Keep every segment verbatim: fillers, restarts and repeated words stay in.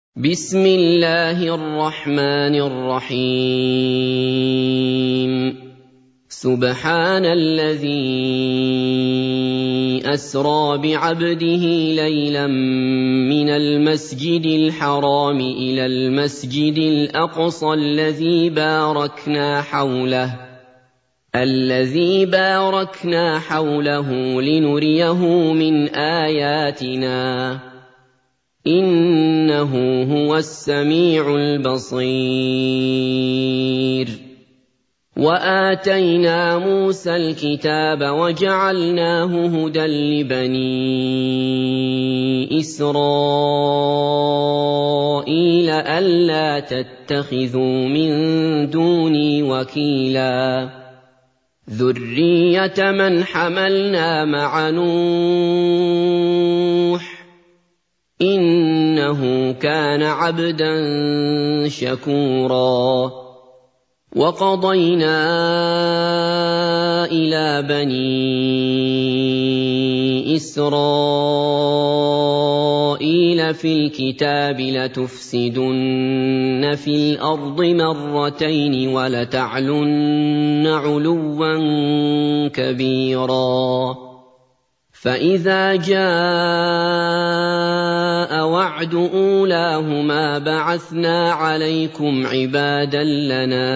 بسم الله الرحمن الرحيم سبحان الذي أسرى بعبده ليلا من المسجد الحرام إلى المسجد الأقصى الذي باركنا حوله الذي باركنا حوله لنريه من آياتنا إنه هو السميع البصير وآتينا موسى الكتاب وجعلناه هدى لبني إسرائيل ألا تتخذوا من دوني وكيلا ذرية من حملنا مع نوح إنه كان عبدا شكورا وقضينا إلى بني إسرائيل في الكتاب لتفسدن في الأرض مرتين ولتعلن علوا كبيرا فإذا جاء وعد أولاهما بعثنا عليكم عبادا لنا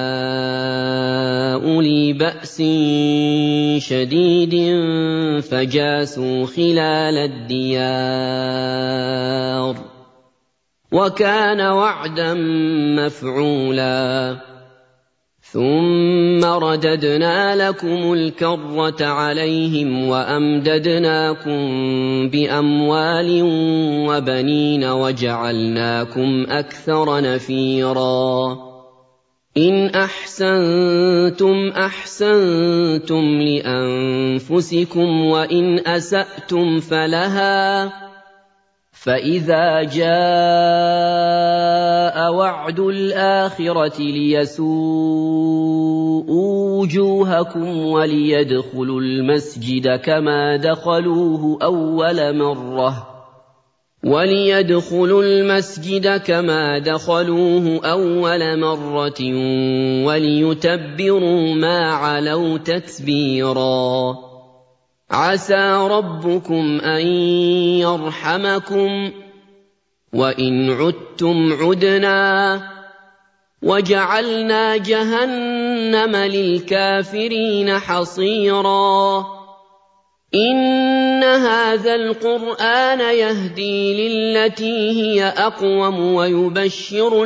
أولي بأس شديد فجاسوا خلال الديار وكان وعدا مفعولا ثم رددنا لكم الكرة عليهم وأمددناكم بأموال وبنين وجعلناكم أكثر نفيرا إن أحسنتم أحسنتم لأنفسكم وإن أسأتم فلها فإذا جاء وعد الآخرة ليسوءوا وجوهكم وليدخلوا المسجد كما دخلوه أول مرة وليدخلوا المسجد كما دخلوه أول مرة وليتبروا ما علوا تتبيرا عسى ربكم أن يرحمكم وإن عدتم عدنا وجعلنا جهنم للكافرين حصيرا إن هذا القرآن يهدي للتي هي أقوم ويبشر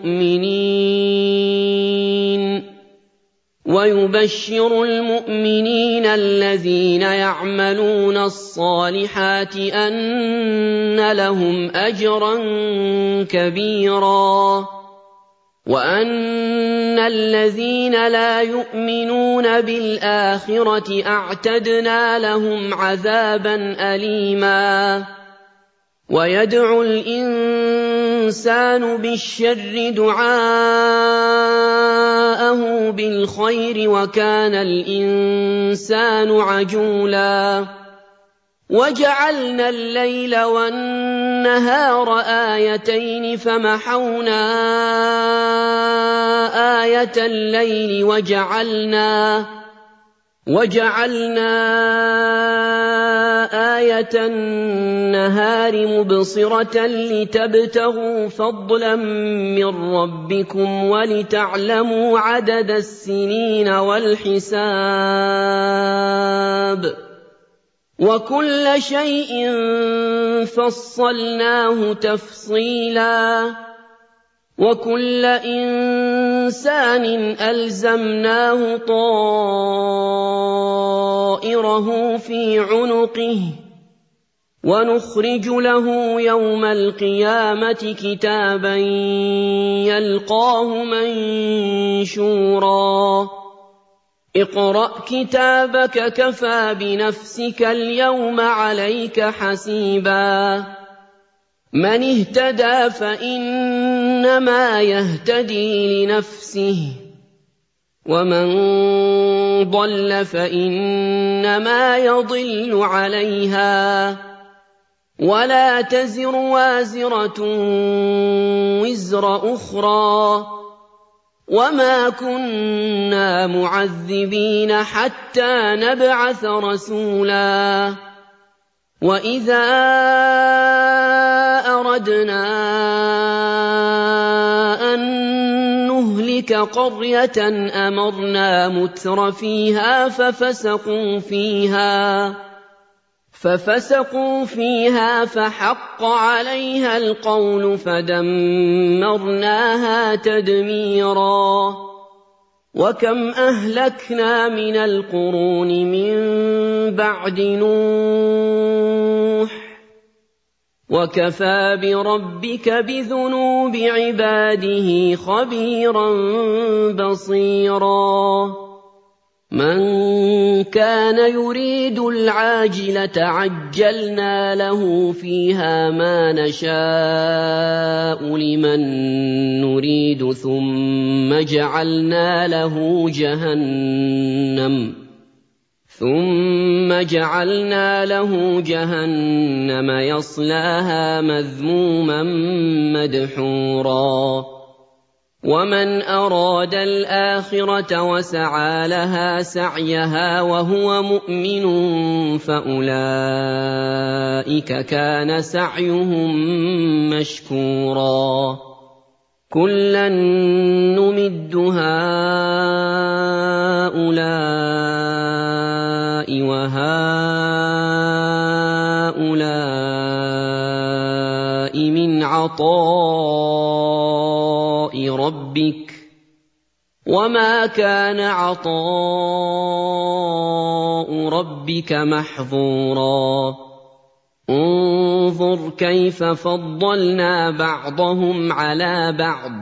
المؤمنين ويبشر المؤمنين الذين يعملون الصالحات أن لهم أجرا كبيرا وأن الذين لا يؤمنون بالآخرة أعتدنا لهم عذابا أليما ويدعو الإنسان بالشر دعاءه بالخير وكان الإنسان عجولا وجعلنا الليل والنهار آيتين فمحونا آية الليل وجعلنا وجعلنا آية النهار مبصرة لتبتغوا فضلا من ربكم ولتعلموا عدد السنين والحساب وكل شيء فصلناه تفصيلا وكل إنسان ألزمناه طائره في عنقه ونخرج له يوم القيامة كتابا يلقاه منشورا اقرأ كتابك كفى بنفسك اليوم عليك حسيبا من اهتدى فإنما يهتدي لنفسه ومن ضل فإنما يضل عليها ولا تزر وازرة وزر أخرى وما كنا معذبين حتى نبعث رسولا وإذا أردنا أن نهلك قرية أمرنا متر فيها ففسقوا فيها ففسقوا فيها فحق عليها القول فدمرناها تدميرا وكم أهلكنا من القرون من بعد نوح وكفى بربك بذنوب عباده خبيرا بصيرا من كان يريد العاجلة عجلنا له فيها ما نشاء لمن نريد ثم جعلنا له جهنم ثم جعلنا له جهنم يصلاها مذموما مدحورا ومن أراد الآخرة وسعى لها سعيها وهو مؤمن فأولئك كان سعيهم مشكورا كلا نمد هؤلاء وهؤلاء من عطاء ربك وما كان عطاء ربك محظورا انظر كيف فضلنا بعضهم على بعض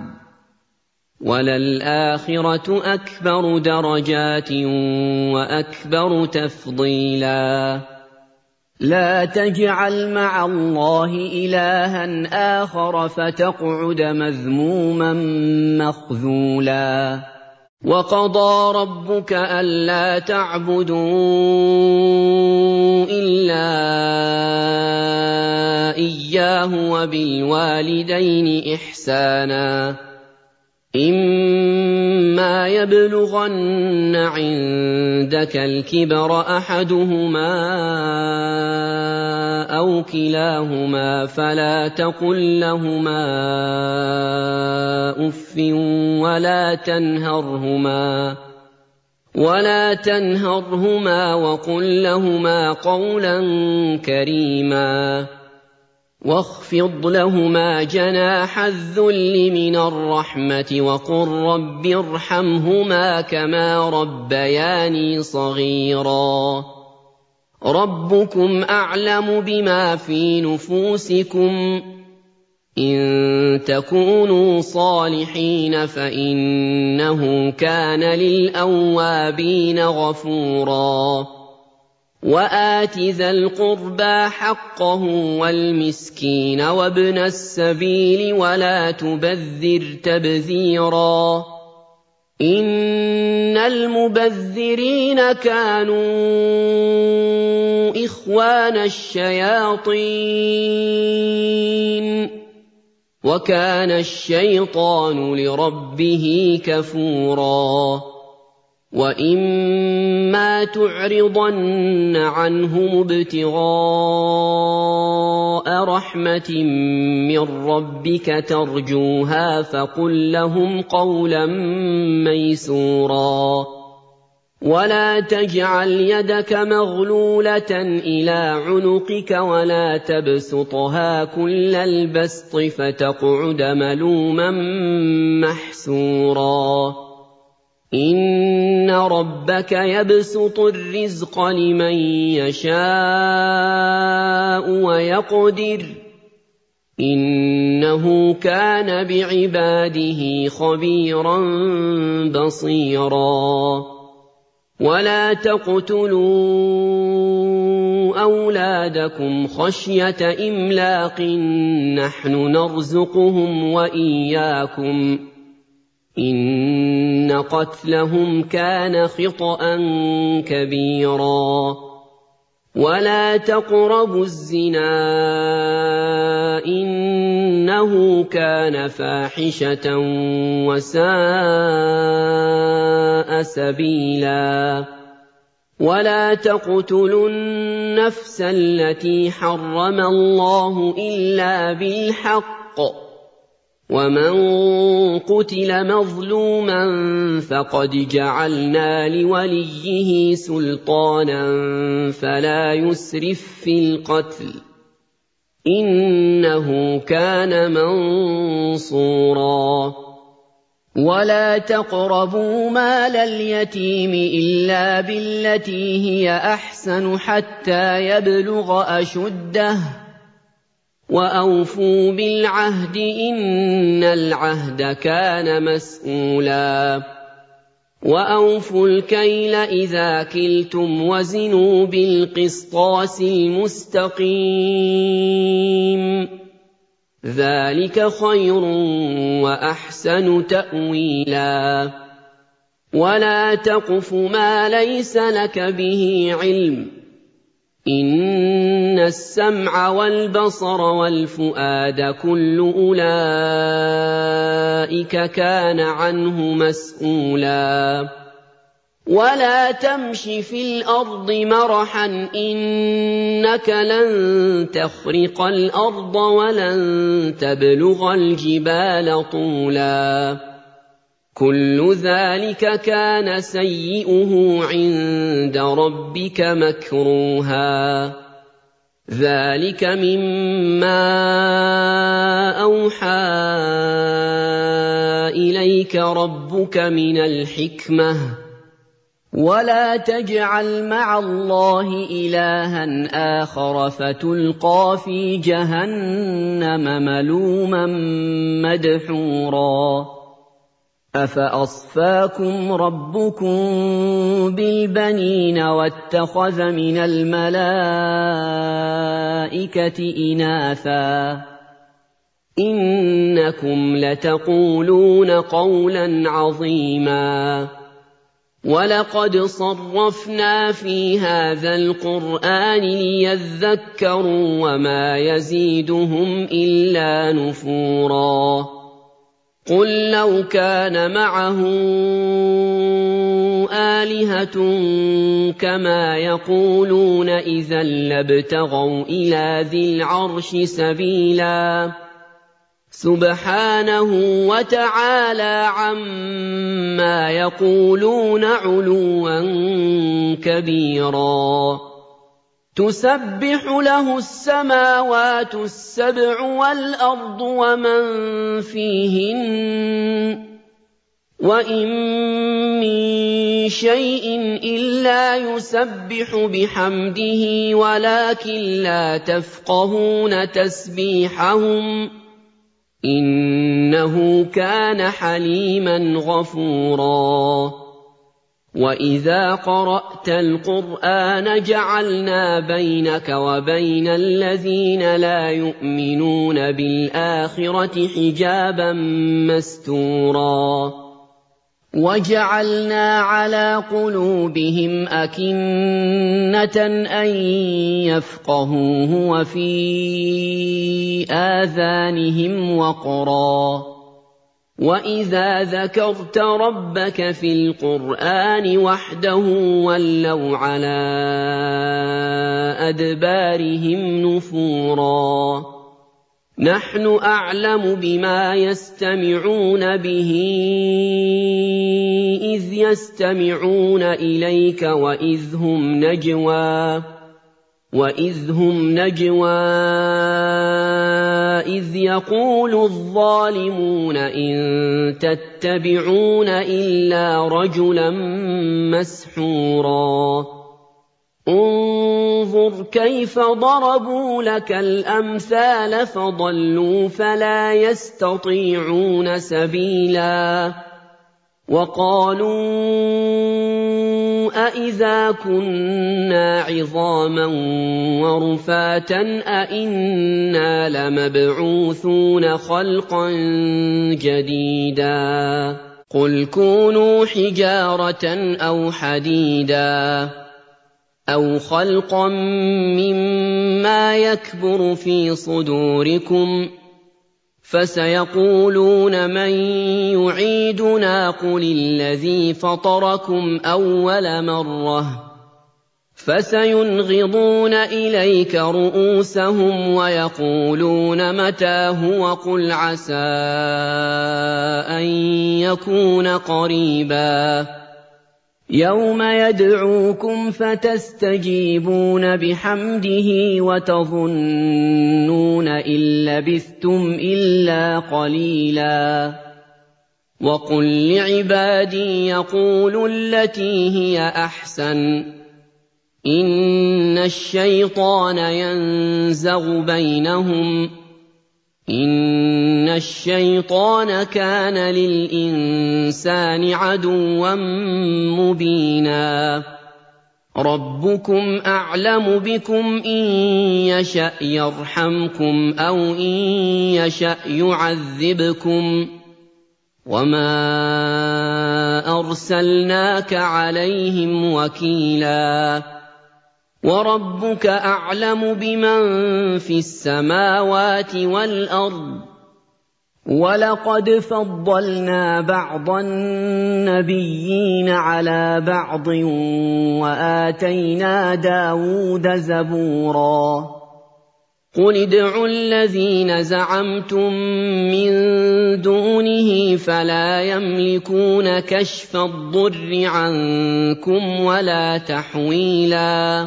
وللآخرة أكبر درجات وأكبر تفضيلا لا تجعل مع الله إلها آخر فتقعد مذموما مخذولا وقضى ربك ألا تعبدوا إلا إياه وبالوالدين إحسانا إما يبلغن عندك الكبر أحدهما أو كلاهما فلا تقل لهما أف ولا تنهرهما ولا تنهرهما وقل لهما قولا كريما واخفض لهما جناح الذل من الرحمة وقل رب ارحمهما كما ربياني صغيرا ربكم أعلم بما في نفوسكم إن تكونوا صالحين فإنه كان للأوابين غفورا وآت ذا القربى حقه والمسكين وابن السبيل ولا تبذر تبذيرا إن المبذرين كانوا إخوان الشياطين وكان الشيطان لربه كفورا وإما تعرضن عنهم ابتغاء رحمة من ربك ترجوها فقل لهم قولا ميسورا ولا تجعل يدك مغلولة إلى عنقك ولا تبسطها كل البسط فتقعد ملوما محسورا إن ربك يبسط الرزق لمن يشاء ويقدر إنه كان بعباده خبيرا بصيرا ولا تقتلوا أولادكم خشية إملاق نحن نرزقهم وإياكم إن قتلهم كان خطأ كبيرا ولا تقربوا الزنا إنه كان فاحشة وساء سبيلا ولا تقتلوا النفس التي حرم الله إلا بالحق ومن قتل مظلوما فقد جعلنا لوليه سلطانا فلا يسرف في القتل إنه كان منصورا ولا تقربوا مال اليتيم إلا بالتي هي أحسن حتى يبلغ أشده وأوفوا بالعهد إن العهد كان مسؤولا وأوفوا الكيل إذا كلتم وزنوا بالقسطاس المستقيم ذلك خير وأحسن تأويلا ولا تقف ما ليس لك به علم إن السمع والبصر والفؤاد كل أولئك كان عنه مسؤولا ولا تمش في الأرض مرحا إنك لن تخرق الأرض ولن تبلغ الجبال طولا كل ذلك كان سيئه عند ربك مكروها ذلك مما أوحى إليك ربك من الحكمة ولا تجعل مع الله إلها آخر فتلقى في جهنم ملوما مدحورا أفأصفاكم ربكم بالبنين واتخذ من الملائكة إناثا إنكم لتقولون قولا عظيما ولقد صرفنا في هذا القرآن ليذكروا وما يزيدهم إلا نفورا قل لو كان معه آلهة كما يقولون إذا لابتغوا إلى ذي العرش سبيلا سبحانه وتعالى عما يقولون علوا كبيرا تسبح له السماوات السبع والأرض ومن فيهن وإن من شيء إلا يسبح بحمده ولكن لا تفقهون تسبيحهم إنه كان حليما غفورا وإذا قرأت القرآن جعلنا بينك وبين الذين لا يؤمنون بالآخرة حجابا مستورا وجعلنا على قلوبهم أكنة أن يفقهوه وفي آذانهم وقرا وإذا ذكرت ربك في القرآن وحده ولوا على أدبارهم نفورا نحن أعلم بما يستمعون به إذ يستمعون إليك وإذ هم نجوى وإذ هم نجوى إذ يقول الظالمون إن تتبعون إلا رجلا مسحورا انظر كيف ضربوا لك الأمثال فضلوا فلا يستطيعون سبيلا وقالوا أإذا كنا عظاما ورفاتا أإنا لمبعوثون خلقا جديدا قل كونوا حجارة أو حديدا أَوْ خَلْقًا مِّمَّا يَكْبُرُ فِي صُدُورِكُمْ ۚ فَسَيَقُولُونَ مَن يُعِيدُنَا قُلِ الَّذِي فَطَرَكُمْ أَوَّلَ مَرَّةٍ ۚ فَسَيُنْغِضُونَ إِلَيْكَ رُءُوسَهُمْ وَيَقُولُونَ مَتَىٰ هُوَ ۖ قُلْ عَسَىٰ أَن يَكُونَ قَرِيبًا يَوْمَ يَدْعُوكُمْ فَتَسْتَجِيبُونَ بِحَمْدِهِ وَتَظُنُّونَ إِن لَّبِثْتُمْ إِلَّا قَلِيلًا وَقُل لِّعِبَادِي يَقُولُوا الَّتِي هِيَ أَحْسَنُ ۚ إِنَّ الشَّيْطَانَ يَنزَغُ بَيْنَهُمْ ۚ إِنَّ الشَّيْطَانَ كَانَ لِلْإِنسَانِ عَدُوًّا مُّبِينًا رَبُّكُمْ أَعْلَمُ بِكُمْ ۖ إِن يَشَأْ يَرْحَمْكُمْ أَوْ إِن يَشَأْ يُعَذِّبْكُمْ ۚ وَمَا أَرْسَلْنَاكَ عَلَيْهِمْ وَكِيلًا وَرَبُّكَ أَعْلَمُ بِمَن فِي السَّمَاوَاتِ وَالْأَرْضِ ۗ وَلَقَدْ فَضَّلْنَا بَعْضَ النَّبِيِّينَ عَلَىٰ بَعْضٍ وَآتَيْنَا دَاوُودَ زَبُورًا قُلِ ادْعُوا الَّذِينَ زَعَمْتُم مِّن دُونِهِ فَلَا يَمْلِكُونَ كَشْفَ الضُّرِّ عَنكُمْ وَلَا تَحْوِيلًا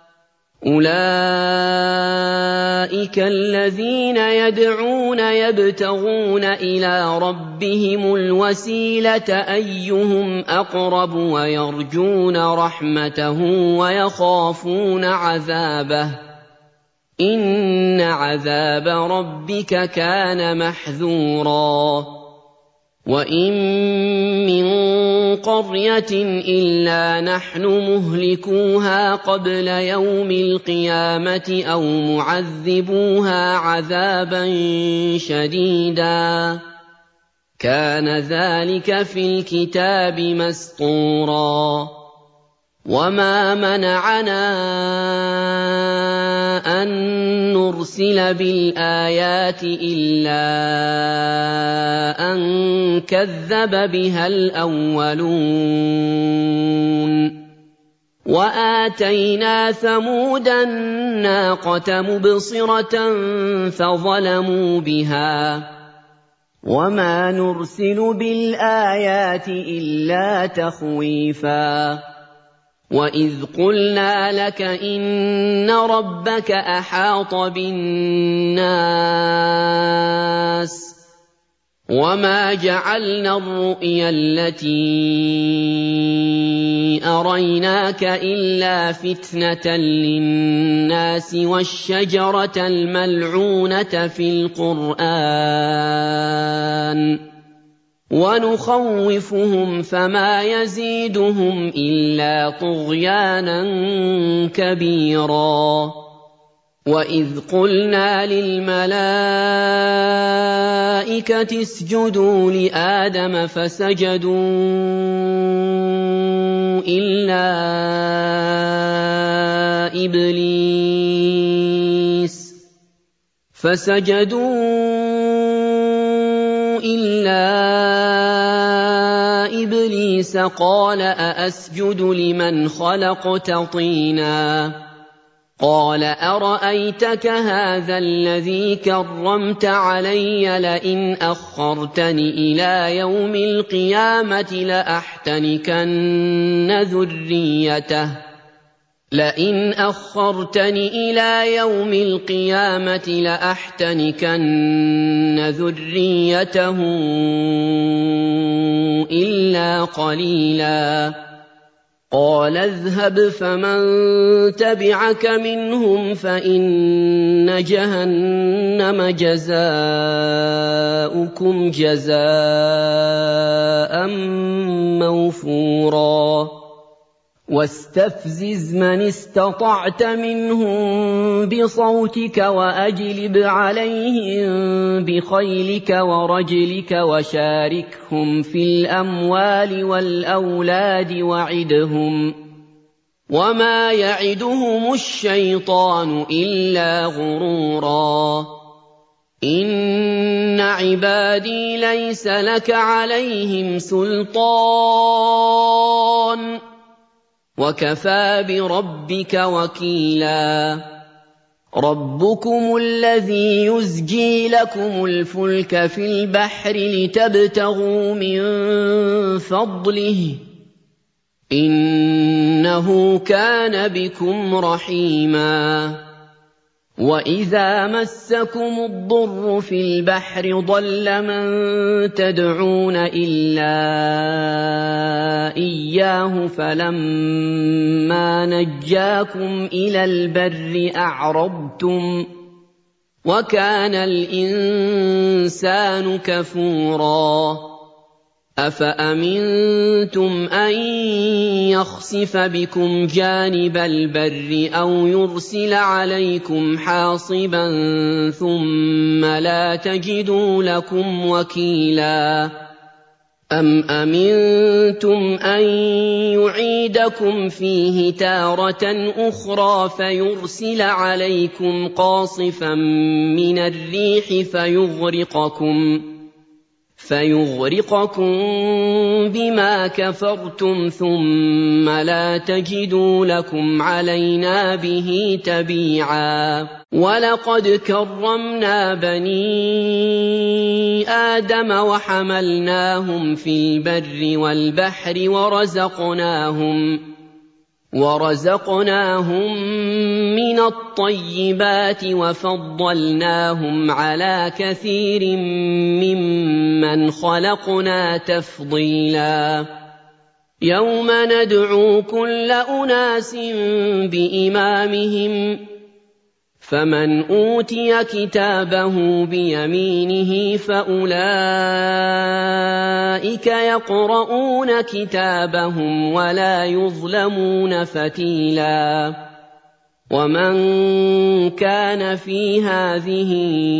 أُولَٰئِكَ الَّذِينَ يَدْعُونَ يَبْتَغُونَ إِلَىٰ رَبِّهِمُ الْوَسِيلَةَ أَيُّهُمْ أَقْرَبُ وَيَرْجُونَ رَحْمَتَهُ وَيَخَافُونَ عَذَابَهُ ۚ إِنَّ عَذَابَ رَبِّكَ كَانَ مَحْذُورًا وَإِن مِّن قَرْيَةٍ إِلَّا نَحْنُ مُهْلِكُوهَا قَبْلَ يَوْمِ الْقِيَامَةِ أَوْ مُعَذِّبُوهَا عَذَابًا شَدِيدًا ۚ كَانَ ذَٰلِكَ فِي الْكِتَابِ مَسْطُورًا وَمَا مَنَعَنَا أَن نُّرْسِلَ بِالْآيَاتِ إِلَّا أَن كَذَّبَ بِهَا الْأَوَّلُونَ وَآتَيْنَا ثَمُودَ النَّاقَةَ مُبْصِرَةً فَظَلَمُوا بِهَا ۚ وَمَا نُرْسِلُ بِالْآيَاتِ إِلَّا تَخْوِيفًا وَإِذْ قُلْنَا لَكَ إِنَّ رَبَّكَ أَحَاطَ بِالنَّاسِ وَمَا جَعَلْنَا الرُّؤْيَا الَّتِي أَرَيْنَاكَ إِلَّا فِتْنَةً لِّلنَّاسِ وَالشَّجَرَةَ الْمَلْعُونَةَ فِي الْقُرْآنِ ۚ وَنُخَوِّفُهُمْ فَمَا يَزِيدُهُمْ إِلَّا طُغْيَانًا كَبِيرًا وَإِذْ قُلْنَا لِلْمَلَائِكَةِ اسْجُدُوا لِآدَمَ فَسَجَدُوا إِلَّا إِبْلِيسَ فَسَجَدُوا إِلَّا إِبْلِيسَ قَالَ أَأَسْجُدُ لِمَنْ خَلَقْتَ طِينًا قَالَ أَرَأَيْتَكَ هَٰذَا الَّذِي كَرَّمْتَ عَلَيَّ لَئِنْ أَخَّرْتَنِ إِلَىٰ يَوْمِ الْقِيَامَةِ لَأَحْتَنِكَنَّ ذُرِّيَّتَهُ لئن أخرتني إلى يوم القيامة لأحتنكن ذريته إلا قليلا قال اذهب فمن تبعك منهم فإن جهنم جزاؤكم جزاء موفورا واستفزز من استطعت منهم بصوتك وأجلب عليهم بخيلك ورجلك وشاركهم في الأموال والأولاد وعدهم وَمَا يَعِدُهُمُ الشَّيْطَانُ إِلَّا غُرُورًا إِنَّ عِبَادِي لَيْسَ لَكَ عَلَيْهِمْ سُلْطَانٌ وَكَفَىٰ بِرَبِّكَ وَكِيلًا رَبُّكُمُ الَّذِي يُزْجِي لَكُمُ الْفُلْكَ فِي الْبَحْرِ لِتَبْتَغُوا مِن فَضْلِهِ إِنَّهُ كَانَ بِكُمْ رَحِيمًا وَإِذَا مَسَّكُمُ الضُّرُّ فِي الْبَحْرِ ضَلَّ مَن تَدْعُونَ إِلَّا إِيَّاهُ فَلَمَّا نَجَّاكُمْ إِلَى الْبَرِّ أَعْرَضْتُمْ وَكَانَ الْإِنسَانُ كَفُورًا أَفَأَمِنتُمْ أَن يَخْسِفَ بِكُمْ جَانِبَ الْبَرِّ أَوْ يُرْسِلَ عَلَيْكُمْ حَاصِبًا ثُمَّ لَا تَجِدُوا لَكُمْ وَكِيلًا أَمْ أَمِنتُمْ أَن يُعِيدَكُمْ فِيهِ تَارَةً أُخْرَىٰ فَيُرْسِلَ عَلَيْكُمْ قَاصِفًا مِّنَ الرِّيحِ فَيُغْرِقَكُم فَيُغْرِقَكُم بِمَا كَفَرْتُمْ ثُمَّ لَا تَجِدُوا لَكُمْ عَلَيْنَا بِهِ تَبِيعًا وَلَقَدْ كَرَّمْنَا بَنِي آدَمَ وَحَمَلْنَاهُمْ فِي الْبَرِّ وَالْبَحْرِ وَرَزَقْنَاهُمْ وَرَزَقْنَاهُم مِّنَ الطَّيِّبَاتِ وَفَضَّلْنَاهُمْ عَلَىٰ كَثِيرٍ مِّمَّنْ خَلَقْنَا تَفْضِيلًا يَوْمَ نَدْعُو كُلَّ أُنَاسٍ بِإِمَامِهِمْ فَمَنْ أُوتِيَ كِتَابَهُ بِيَمِينِهِ فَأُولَٰئِكَ يَقْرَءُونَ كِتَابَهُمْ وَلَا يُظْلَمُونَ فَتِيلًا وَمَن كَانَ فِي هَٰذِهِ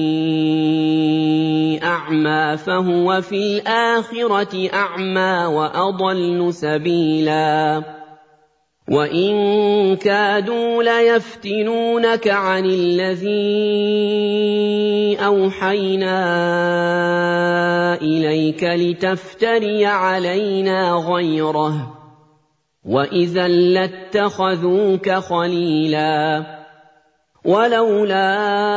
أَعْمَىٰ فَهُوَ فِي الْآخِرَةِ أَعْمَىٰ وَأَضَلُّ سَبِيلًا وَإِن كَادُوا لَيَفْتِنُونَكَ عَنِ الَّذِي أَوْحَيْنَا إِلَيْكَ لِتَفْتَرِيَ عَلَيْنَا غَيْرَهُ ۖ وَإِذًا لَّاتَّخَذُوكَ خَلِيلًا وَلَوْلَا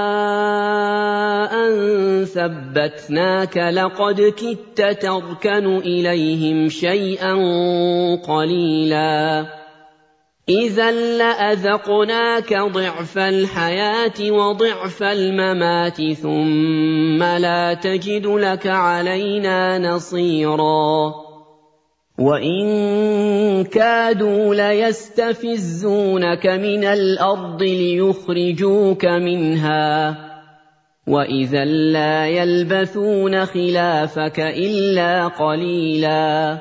أَن ثَبَّتْنَاكَ لَقَدْ كِدتَّ تَرْكَنُ إِلَيْهِمْ شَيْئًا قَلِيلًا إِذًا لَّأَذَقْنَاكَ ضِعْفَ الْحَيَاةِ وَضِعْفَ الْمَمَاتِ ثُمَّ لَا تَجِدُ لَكَ عَلَيْنَا نَصِيرًا وَإِن كَادُوا لَيَسْتَفِزُّونَكَ مِنَ الْأَرْضِ لِيُخْرِجُوكَ مِنْهَا وَإِذًا لَّا يَلْبَثُونَ خِلَافَكَ إِلَّا قَلِيلًا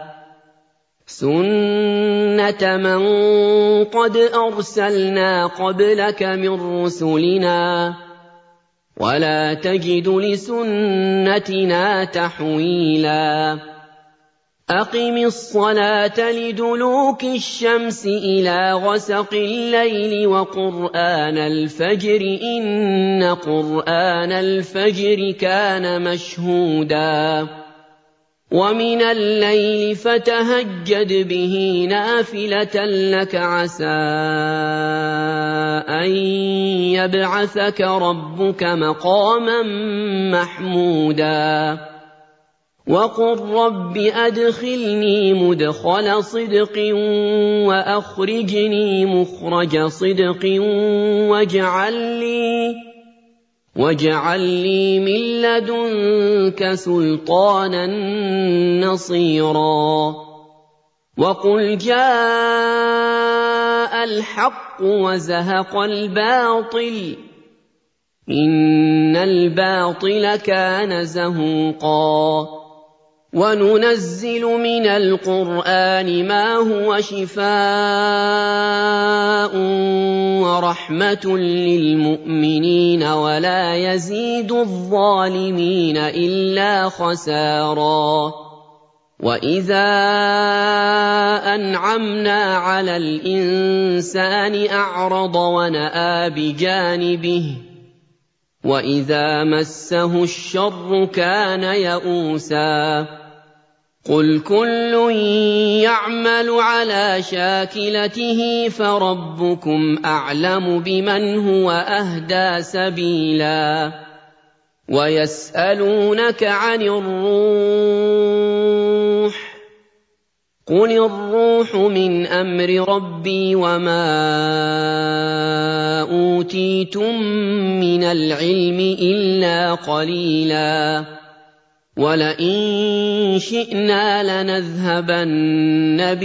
سُنَّةَ مَن قَدْ أَرْسَلْنَا قَبْلَكَ مِن رُّسُلِنَا وَلَا تَجِدُ لِسُنَّتِنَا تَحْوِيلًا أَقِمِ الصَّلَاةَ لِدُلُوكِ الشَّمْسِ إِلَىٰ غَسَقِ اللَّيْلِ وَقُرْآنَ الْفَجْرِ ۖ إِنَّ قُرْآنَ الْفَجْرِ كَانَ مَشْهُودًا وَمِنَ اللَّيْلِ فَتَهَجَّدْ بِهِ نَافِلَةً لَّكَ عَسَىٰ أَن يَبْعَثَكَ رَبُّكَ مَقَامًا مَّحْمُودًا وَقُل رَّبِّ أَدْخِلْنِي مُدْخَلَ صِدْقٍ وَأَخْرِجْنِي مُخْرَجَ صِدْقٍ وَاجْعَل لِّي مِن لَّدُنكَ سُلْطَانًا نَّصِيرًا وَقُلْ جَاءَ الْحَقُّ وَزَهَقَ الْبَاطِلُ إِنَّ الْبَاطِلَ كَانَ زَهُوقًا وَنُنَزِّلُ مِنَ الْقُرْآنِ مَا هُوَ شِفَاءٌ وَرَحْمَةٌ لِّلْمُؤْمِنِينَ وَلَا يَزِيدُ الظَّالِمِينَ إِلَّا خَسَارًا وَإِذَا أَنْعَمْنَا عَلَى الْإِنسَانِ أَعْرَضَ وَنَأَىٰ بِجَانِبِهِ وَإِذَا مَسَّهُ الشَّرُّ كَانَ يَئُوسًا قُلْ كُلٌّ يَعْمَلُ عَلَىٰ شَاكِلَتِهِ فَرَبُّكُمْ أَعْلَمُ بِمَنْ هُوَ أَهْدَىٰ سَبِيلًا وَيَسْأَلُونَكَ عَنِ الرُّوحِ قُلِ الرُّوحُ مِنْ أَمْرِ رَبِّي وَمَا أُوتِيتُم مِّنَ الْعِلْمِ إِلَّا قَلِيلًا وَلَئِن شِئْنَا لَنَذْهَبَنَّ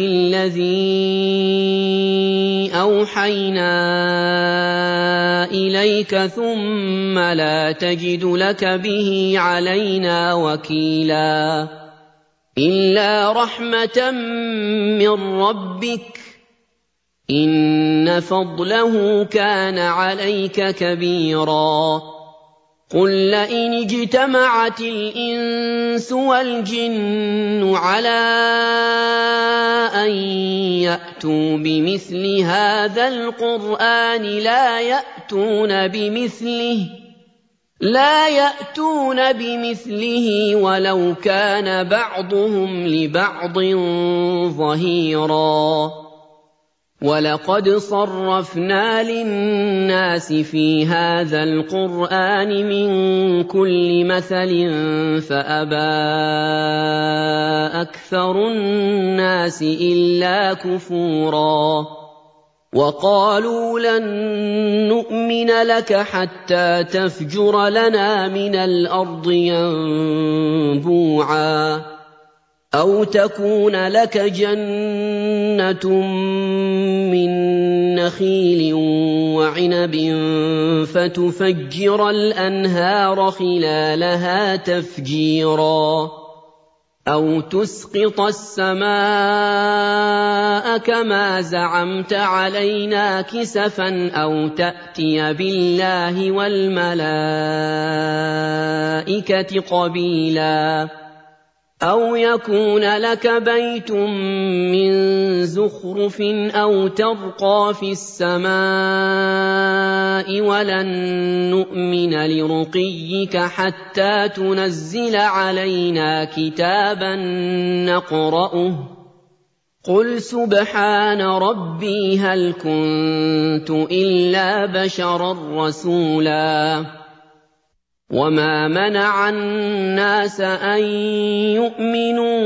بِالَّذِي أَوْحَيْنَا إِلَيْكَ ثُمَّ لَا تَجِدُ لَكَ بِهِ عَلَيْنَا وَكِيلًا إِلَّا رَحْمَةً مِّن رَّبِّكَ إِنَّ فَضْلَهُ كَانَ عَلَيْكَ كَبِيرًا قُل لَّئِنِ اجْتَمَعَتِ الْإِنسُ وَالْجِنُّ عَلَىٰ أَن يَأْتُوا بِمِثْلِ هَٰذَا الْقُرْآنِ لَا يَأْتُونَ بِمِثْلِهِ لا يأتون بمثله وَلَوْ كَانَ بَعْضُهُمْ لِبَعْضٍ ظَهِيرًا وَلَقَدْ صَرَّفْنَا لِلنَّاسِ فِي هَٰذَا الْقُرْآنِ مِن كُلِّ مَثَلٍ فَأَبَىٰ أَكْثَرُ النَّاسِ إِلَّا كُفُورًا وَقَالُوا لَن نُّؤْمِنَ لَكَ حَتَّىٰ تَفْجُرَ لَنَا مِنَ الْأَرْضِ يَنبُوعًا أَوْ تَكُونَ لَكَ جَنَّةٌ مِّن نَّخِيلٍ وَعِنَبٍ فَتُفَجِّرَ الْأَنْهَارَ خِلَالَهَا تَفْجِيرًا أَوْ تُسْقِطَ السَّمَاءَ كَمَا زَعَمْتَ عَلَيْنَا كِسَفًا أَوْ تَأْتِيَ بِاللَّهِ وَالْمَلَائِكَةِ قَبِيلًا أَوْ يَكُونَ لَكَ بَيْتٌ مِّن زُخْرُفٍ أَوْ تَرْقَىٰ فِي السَّمَاءِ وَلَن نُّؤْمِنَ لِرُقِيِّكَ حَتَّىٰ تُنَزِّلَ عَلَيْنَا كِتَابًا نَّقْرَؤُهُ قُلْ سُبْحَانَ رَبِّي هَلْ كُنتُ إِلَّا بَشَرًا رَّسُولًا وَمَا مَنَعَ النَّاسَ أَن يُؤْمِنُوا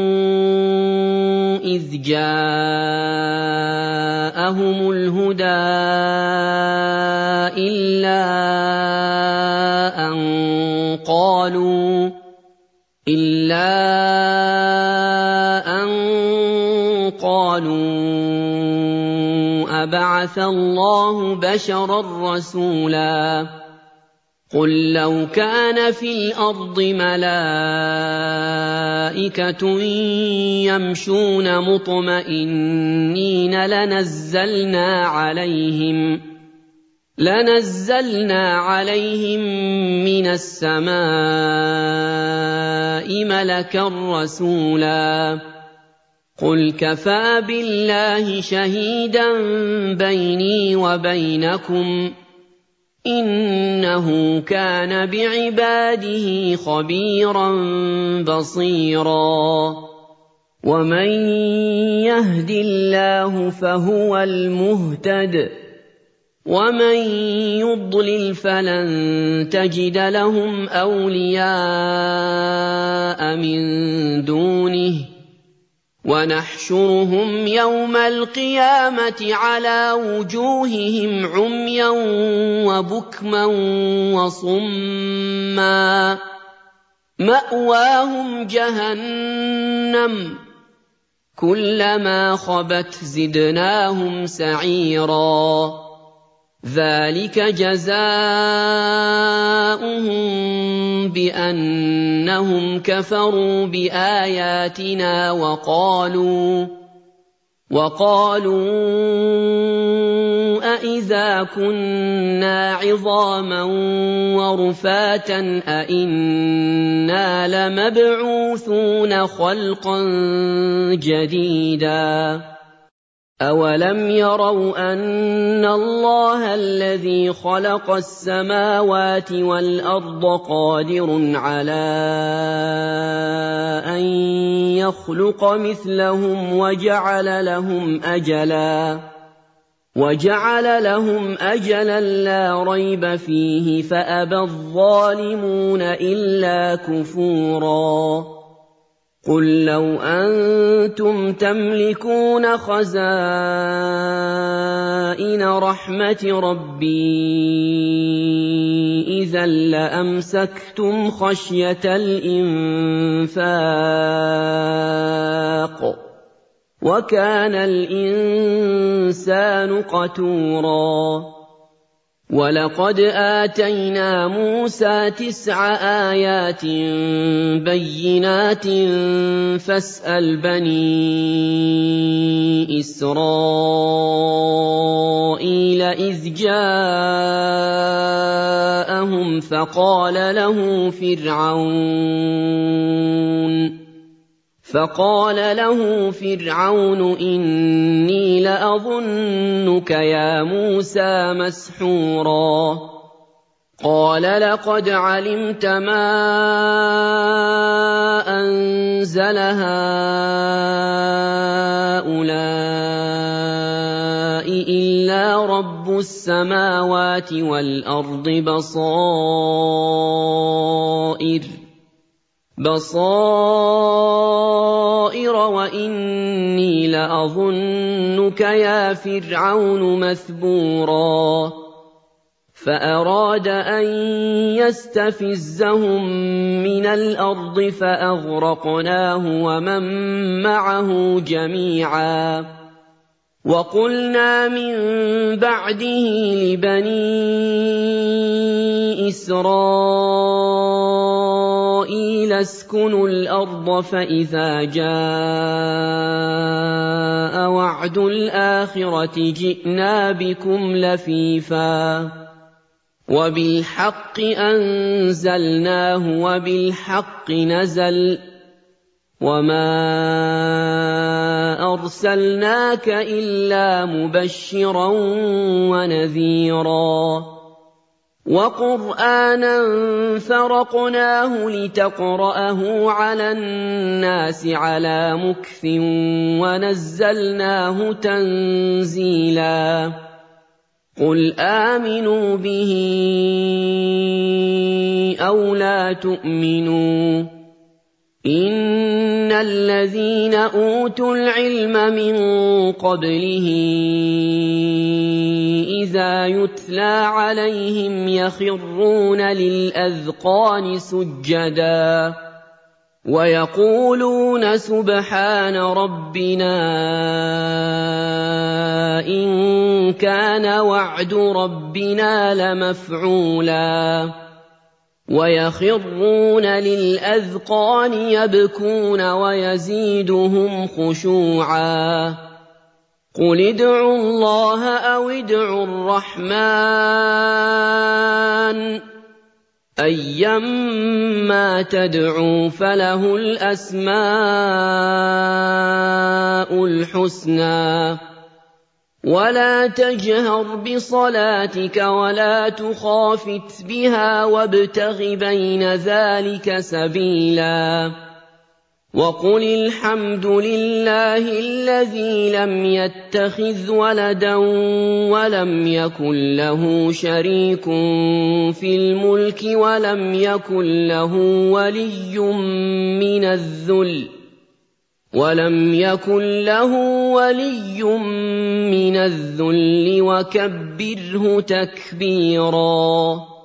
إِذْ جَاءَهُمُ الْهُدَىٰ إِلَّا أَن قَالُوا إِلَّا أَن قَالُوا أَبَعَثَ اللَّهُ بَشَرًا رَّسُولًا قُل لَّوْ كَانَ فِي الْأَرْضِ مَلَائِكَةٌ يَمْشُونَ مُطْمَئِنِّينَ لَنَزَّلْنَا عَلَيْهِمْ لَنَزَّلْنَا عَلَيْهِم مِّنَ السَّمَاءِ مَلَكًا رَّسُولًا قُلْ كَفَىٰ بِاللَّهِ شَهِيدًا بَيْنِي وَبَيْنَكُمْ إِنَّهُ كَانَ بِعِبَادِهِ خَبِيرًا بَصِيرًا وَمَن يَهْدِ اللَّهُ فَهُوَ الْمُهْتَدِ وَمَن يُضْلِلْ فَلَن تَجِدَ لَهُمْ أَوْلِيَاءَ مِن دُونِهِ وَنَحْشُرُهُمْ يَوْمَ الْقِيَامَةِ عَلَىٰ وُجُوهِهِمْ عُمْيًا وَبُكْمًا وَصُمًّا مَّأْوَاهُمْ جَهَنَّمُ كُلَّمَا خَبَتْ زِدْنَاهُمْ سَعِيرًا ذَٰلِكَ جَزَاؤُهُم بِأَنَّهُمْ كَفَرُوا بِآيَاتِنَا وَقَالُوا وَقَالُوا أَإِذَا كُنَّا عِظَامًا وَرُفَاتًا أَإِنَّا لَمَبْعُوثُونَ خَلْقًا جَدِيدًا أَوَلَمْ يَرَوْا أَنَّ اللَّهَ الَّذِي خَلَقَ السَّمَاوَاتِ وَالْأَرْضَ قَادِرٌ عَلَىٰ أَن يَخْلُقَ مِثْلَهُمْ وَجَعَلَ لَهُمْ أَجَلًا وَجَعَلَ لَهُمْ أَجَلًا لَّا رَيْبَ فِيهِ فَأَبَى الظَّالِمُونَ إِلَّا كُفُورًا قُل لَّوْ أَنتُمْ تَمْلِكُونَ خَزَائِنَ رَحْمَةِ رَبِّي إِذًا لَّأَمْسَكْتُمْ خَشْيَةَ الْإِنفَاقِ ۚ وَكَانَ الْإِنسَانُ قَتُورًا وَلَقَدْ آتَيْنَا مُوسَىٰ تِسْعَ آيَاتٍ بَيِّنَاتٍ فَاسْأَلْ بَنِي إِسْرَائِيلَ إِذْ جَاءَهُمْ فَقَالَ لَهُ فِرْعَوْنُ فَقَالَ لَهُ فِرْعَوْنُ إِنِّي لَأَظُنُّكَ يَا مُوسَىٰ مَسْحُورًا قَالَ لَقَدْ عَلِمْتَ مَا أَنزَلَ هَٰؤُلَاءِ إِلَّا رَبُّ السَّمَاوَاتِ وَالْأَرْضِ بَصَائِرَ بَصَائِرَ وَإِنِّي لَأَظُنُّكَ يَا فِرْعَوْنُ مَثْبُورًا فَأَرَادَ أَن يَسْتَفِزَّهُم مِّنَ الْأَرْضِ فَأَغْرَقْنَاهُ وَمَن مَّعَهُ جَمِيعًا وَقُلْنَا مِن بَعْدِهِ لِبَنِي إِسْرَائِيلَ اسْكُنُوا الْأَرْضَ فَإِذَا جَاءَ وَعْدُ الْآخِرَةِ جِئْنَا بِكُمْ لَفِيفًا وَبِالْحَقِّ أَنزَلْنَاهُ وَبِالْحَقِّ نَزَلَ وَمَا أَرْسَلْنَاكَ إِلَّا مُبَشِّرًا وَنَذِيرًا وَقُرْآنًا فَرَقْنَاهُ لِتَقْرَأَهُ عَلَى النَّاسِ عَلَىٰ مُكْثٍ وَنَزَّلْنَاهُ تَنزِيلًا قُلْ آمِنُوا بِهِ أَوْ لَا تُؤْمِنُوا إِنَّ الَّذِينَ أُوتُوا الْعِلْمَ مِن قَبْلِهِ إِذَا يُتْلَىٰ عَلَيْهِمْ يَخِرُّونَ لِلْأَذْقَانِ سُجَّدًا وَيَقُولُونَ سُبْحَانَ رَبِّنَا إِن كَانَ وَعْدُ رَبِّنَا لَمَفْعُولًا وَيَخِرُّونَ لِلْأَذْقَانِ يَبْكُونَ وَيَزِيدُهُمْ خُشُوعًا قُلِ ادْعُوا اللَّهَ أَوِ ادْعُوا الرَّحْمَٰنَ أَيًّا مَّا تَدْعُوا فَلَهُ الْأَسْمَاءُ الْحُسْنَىٰ وَلَا تَجْهَرْ بِصَلَاتِكَ وَلَا تُخَافِتْ بِهَا وَابْتَغِ بَيْنَ ذَٰلِكَ سَبِيلًا وَقُلِ الْحَمْدُ لِلَّهِ الَّذِي لَمْ يَتَّخِذْ وَلَدًا وَلَمْ يَكُن لَّهُ شَرِيكٌ فِي الْمُلْكِ وَلَمْ يَكُن لَّهُ وَلِيٌّ مِّنَ الذُّلِّ وَلَمْ يَكُن لَّهُ وَلِيٌّ مِّنَ الذُّلِّ وَكَبِّرْهُ تَكْبِيرًا